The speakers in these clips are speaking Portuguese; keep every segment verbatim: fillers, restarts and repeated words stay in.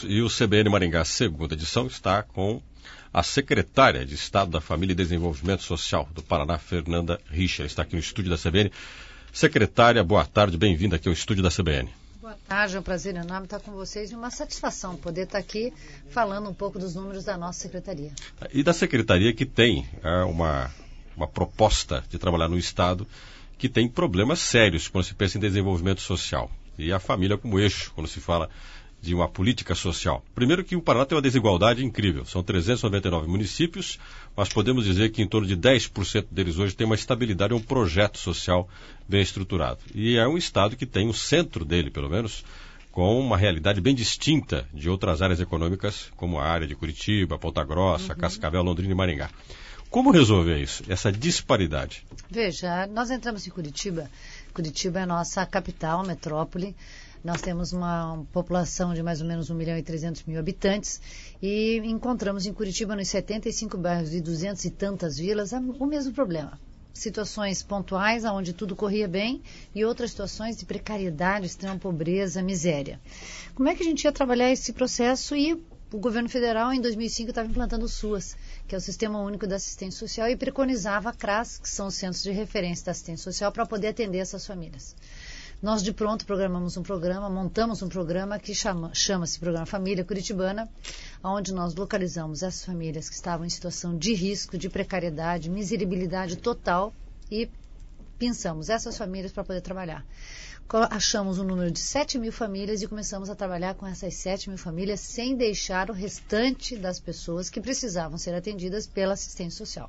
E o C B N Maringá, segunda edição, está com a secretária de Estado da Família e Desenvolvimento Social do Paraná, Fernanda Richa. Está aqui no estúdio da C B N. Secretária, boa tarde, bem-vinda aqui ao estúdio da C B N. Boa tarde, é um prazer enorme estar com vocês e uma satisfação poder estar aqui falando um pouco dos números da nossa secretaria. E da secretaria que tem é, uma, uma proposta de trabalhar no Estado que tem problemas sérios quando se pensa em desenvolvimento social. E a família como eixo, quando se fala de uma política social. Primeiro que o Paraná tem uma desigualdade incrível. São trezentos e noventa e nove municípios, mas podemos dizer que em torno de dez por cento deles hoje tem uma estabilidade, um projeto social bem estruturado. E é um estado que tem o centro dele, pelo menos, com uma realidade bem distinta de outras áreas econômicas, como a área de Curitiba, Ponta Grossa, uhum. Cascavel, Londrina e Maringá. Como resolver isso, essa disparidade? Veja, nós entramos em Curitiba. Curitiba é a nossa capital, metrópole. Nós temos uma população de mais ou menos um milhão e trezentos mil habitantes e encontramos em Curitiba, nos setenta e cinco bairros e duzentas e tantas vilas, o mesmo problema. Situações pontuais, onde tudo corria bem, e outras situações de precariedade, extrema pobreza, miséria. Como é que a gente ia trabalhar esse processo? E o governo federal, em dois mil e cinco, estava implantando o SUAS, que é o Sistema Único da Assistência Social, e preconizava a CRAS, que são os Centros de Referência da Assistência Social, para poder atender essas famílias. Nós, de pronto, programamos um programa, montamos um programa que chama, chama-se Programa Família Curitibana, onde nós localizamos essas famílias que estavam em situação de risco, de precariedade, miserabilidade total e pensamos essas famílias para poder trabalhar. Achamos um número de sete mil famílias e começamos a trabalhar com essas sete mil famílias sem deixar o restante das pessoas que precisavam ser atendidas pela assistência social.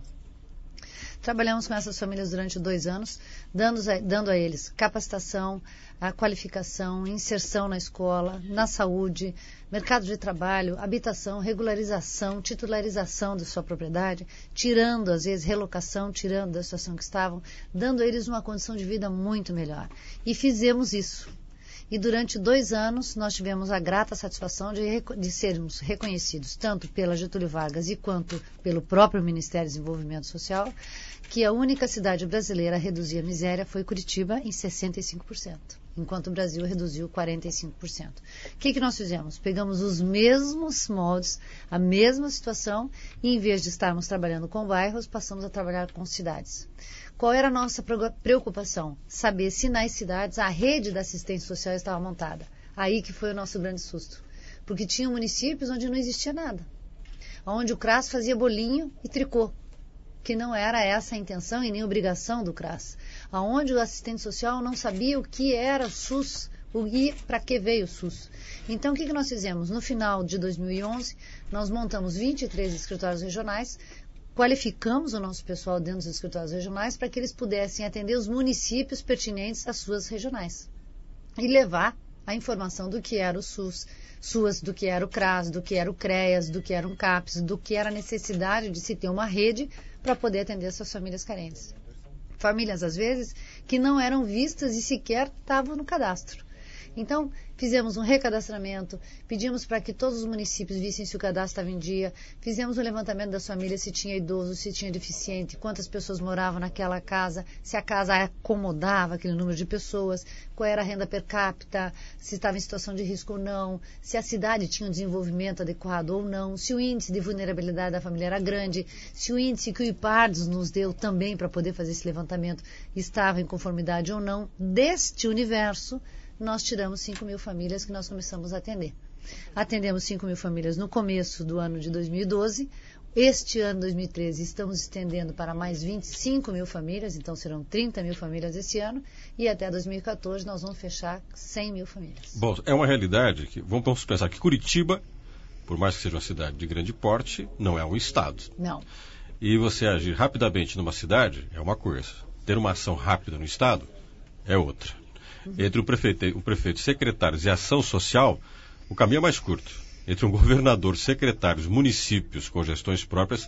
Trabalhamos com essas famílias durante dois anos, dando a, dando a eles capacitação, a qualificação, inserção na escola, na saúde, mercado de trabalho, habitação, regularização, titularização da sua propriedade, tirando, às vezes, relocação, tirando da situação que estavam, dando a eles uma condição de vida muito melhor. E fizemos isso. E durante dois anos nós tivemos a grata satisfação de, de sermos reconhecidos tanto pela Getúlio Vargas e quanto pelo próprio Ministério do Desenvolvimento Social, que a única cidade brasileira a reduzir a miséria foi Curitiba em sessenta e cinco por cento, enquanto o Brasil reduziu quarenta e cinco por cento. O que, que nós fizemos? Pegamos os mesmos moldes, a mesma situação, e em vez de estarmos trabalhando com bairros, passamos a trabalhar com cidades. Qual era a nossa preocupação? Saber se nas cidades a rede da assistência social estava montada. Aí que foi o nosso grande susto. Porque tinha municípios onde não existia nada. Onde o CRAS fazia bolinho e tricô. Que não era essa a intenção e nem obrigação do CRAS. Onde o assistente social não sabia o que era o SUS, o e para que veio o SUS. Então, o que, que nós fizemos? No final de dois mil e onze, nós montamos vinte e três escritórios regionais, qualificamos o nosso pessoal dentro dos escritórios regionais para que eles pudessem atender os municípios pertinentes às suas regionais e levar a informação do que era o SUS, SUAS, do que era o CRAS, do que era o CREAS, do que era um CAPS, do que era a necessidade de se ter uma rede para poder atender essas famílias carentes. Famílias, às vezes, que não eram vistas e sequer estavam no cadastro. Então, fizemos um recadastramento, pedimos para que todos os municípios vissem se o cadastro estava em dia, fizemos um levantamento das famílias, se tinha idoso, se tinha deficiente, quantas pessoas moravam naquela casa, se a casa acomodava aquele número de pessoas, qual era a renda per capita, se estava em situação de risco ou não, se a cidade tinha um desenvolvimento adequado ou não, se o índice de vulnerabilidade da família era grande, se o índice que o IPARDES nos deu também para poder fazer esse levantamento estava em conformidade ou não. Deste universo, nós tiramos cinco mil famílias que nós começamos a atender. Atendemos cinco mil famílias no começo do ano de dois mil e doze. Este ano, dois mil e treze, estamos estendendo para mais vinte e cinco mil famílias, então serão trinta mil famílias esse ano, e até dois mil e quatorze nós vamos fechar cem mil famílias. Bom, é uma realidade que, vamos pensar que Curitiba, por mais que seja uma cidade de grande porte, não é um estado. Não. E você agir rapidamente numa cidade é uma coisa. Ter uma ação rápida no estado é outra. Entre o prefeito, o prefeito, secretários e ação social, o caminho é mais curto. Entre um governador, secretários, municípios com gestões próprias,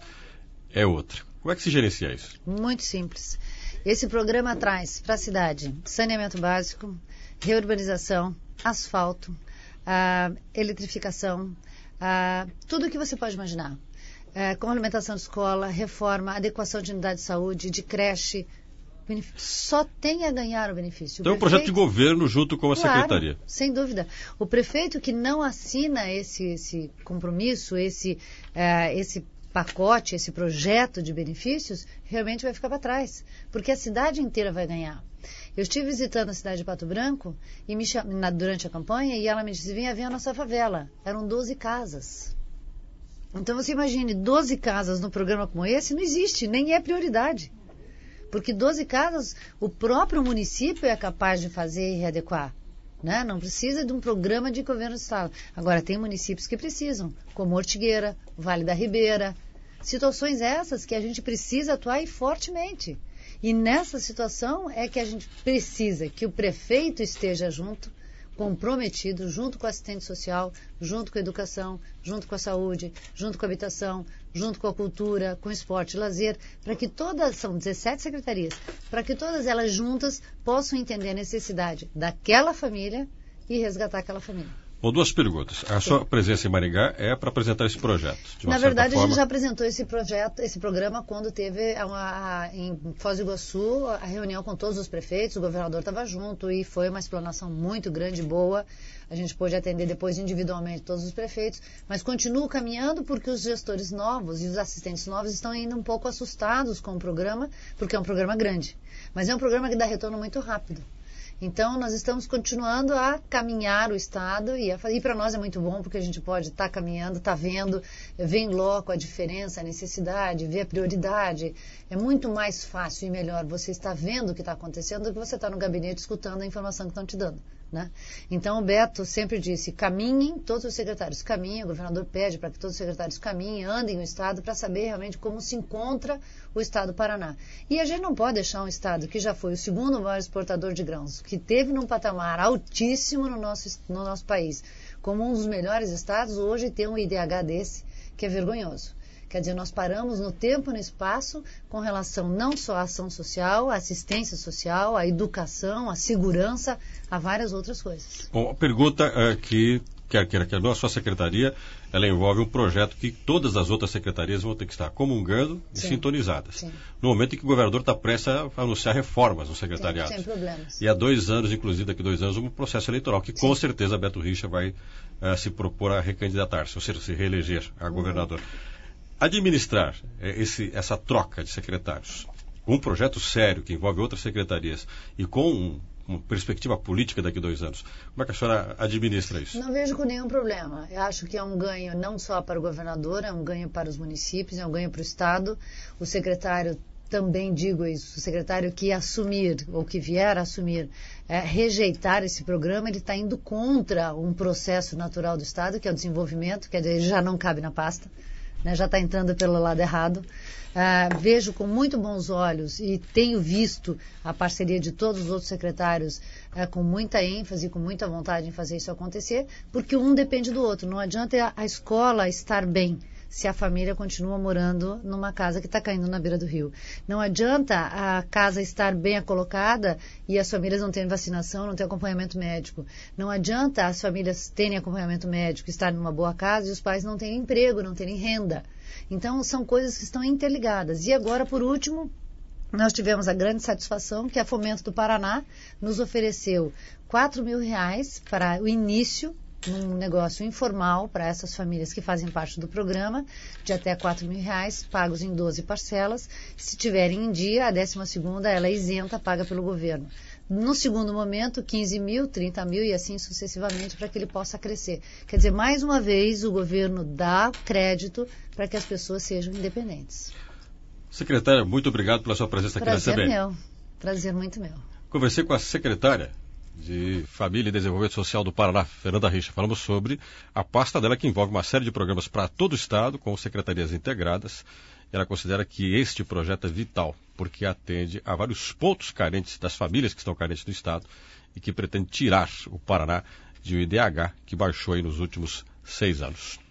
é outra. Como é que se gerencia isso? Muito simples. Esse programa traz para a cidade saneamento básico, reurbanização, asfalto, a eletrificação, a tudo o que você pode imaginar. É, complementação de escola, reforma, adequação de unidade de saúde, de creche, Só tem a ganhar o benefício. Então é um projeto de governo junto com a claro, secretaria. Sem dúvida. O prefeito que não assina esse, esse compromisso, esse, uh, esse pacote, esse projeto de benefícios, realmente vai ficar para trás. Porque a cidade inteira vai ganhar. Eu estive visitando a cidade de Pato Branco e me cham... na, durante a campanha e ela me disse, venha ver a nossa favela. Eram doze casas. Então você imagine, doze casas num programa como esse não existe, nem é prioridade. Porque doze casas o próprio município é capaz de fazer e readequar. Né? Não precisa de um programa de governo do estado. Agora, tem municípios que precisam, como Ortigueira, Vale da Ribeira. Situações essas que a gente precisa atuar e fortemente. E nessa situação é que a gente precisa que o prefeito esteja junto, comprometido, junto com o assistente social, junto com a educação, junto com a saúde, junto com a habitação, junto com a cultura, com o esporte e lazer, para que todas, são dezessete secretarias, para que todas elas juntas possam entender a necessidade daquela família e resgatar aquela família. Bom, duas perguntas. A Sim. sua presença em Maringá é para apresentar esse projeto? Na verdade, forma... a gente já apresentou esse projeto, esse programa, quando teve uma, a, em Foz do Iguaçu a reunião com todos os prefeitos, o governador estava junto e foi uma explanação muito grande, boa. A gente pôde atender depois individualmente todos os prefeitos, mas continuo caminhando porque os gestores novos e os assistentes novos estão ainda um pouco assustados com o programa, porque é um programa grande. Mas é um programa que dá retorno muito rápido. Então, nós estamos continuando a caminhar o Estado e, e para nós é muito bom porque a gente pode estar tá caminhando, estar tá vendo, ver em loco a diferença, a necessidade, ver a prioridade. É muito mais fácil e melhor você estar vendo o que está acontecendo do que você estar no gabinete escutando a informação que estão te dando. Né? Então, o Beto sempre disse, caminhem, todos os secretários caminhem, o governador pede para que todos os secretários caminhem, andem no Estado para saber realmente como se encontra o Estado do Paraná. E a gente não pode deixar um Estado que já foi o segundo maior exportador de grãos, que teve num patamar altíssimo no nosso, no nosso país, como um dos melhores estados, hoje tem um I D H desse, que é vergonhoso. Quer dizer, nós paramos no tempo e no espaço com relação não só à ação social, à assistência social, à educação, à segurança, a várias outras coisas. Bom, a pergunta é que, quer queira, quer não, a sua secretaria, ela envolve um projeto que todas as outras secretarias vão ter que estar comungando e sim, sintonizadas. Sim. No momento em que o governador está prestes a anunciar reformas no secretariado. Sem problemas. E há dois anos, inclusive daqui a dois anos, um processo eleitoral que sim. com certeza Beto Richa vai uh, se propor a recandidatar-se, ou seja, se reeleger a governador. Uhum. Administrar esse, essa troca de secretários, um projeto sério que envolve outras secretarias e com um, uma perspectiva política daqui a dois anos, como é que a senhora administra isso? Não vejo com nenhum problema. Eu acho que é um ganho não só para o governador, é um ganho para os municípios, é um ganho para o Estado. O secretário, também digo isso, o secretário que assumir ou que vier a assumir, é, rejeitar esse programa, ele está indo contra um processo natural do Estado, que é o desenvolvimento, quer dizer, ele já não cabe na pasta. Né, já está entrando pelo lado errado. Uh, vejo com muito bons olhos e tenho visto a parceria de todos os outros secretários uh, com muita ênfase, com muita vontade em fazer isso acontecer, porque um depende do outro. Não adianta a escola estar bem se a família continua morando numa casa que está caindo na beira do rio. Não adianta a casa estar bem colocada e as famílias não terem vacinação, não terem acompanhamento médico. Não adianta as famílias terem acompanhamento médico, estar numa boa casa e os pais não terem emprego, não terem renda. Então, são coisas que estão interligadas. E agora, por último, nós tivemos a grande satisfação que a Fomento do Paraná nos ofereceu quatro mil reais para o início num negócio informal para essas famílias que fazem parte do programa, de até quatro mil reais, pagos em doze parcelas. Se tiverem em dia, a décima segunda ela é isenta, paga pelo governo. No segundo momento, quinze mil, trinta mil e assim sucessivamente para que ele possa crescer. Quer dizer, mais uma vez, o governo dá crédito para que as pessoas sejam independentes. Secretária, muito obrigado pela sua presença aqui na C B N. Prazer meu. Prazer muito meu. Conversei com a secretária de Família e Desenvolvimento Social do Paraná, Fernanda Richa. Falamos sobre a pasta dela que envolve uma série de programas para todo o Estado, com secretarias integradas. Ela considera que este projeto é vital, porque atende a vários pontos carentes das famílias que estão carentes no Estado e que pretende tirar o Paraná de um I D H que baixou aí nos últimos seis anos.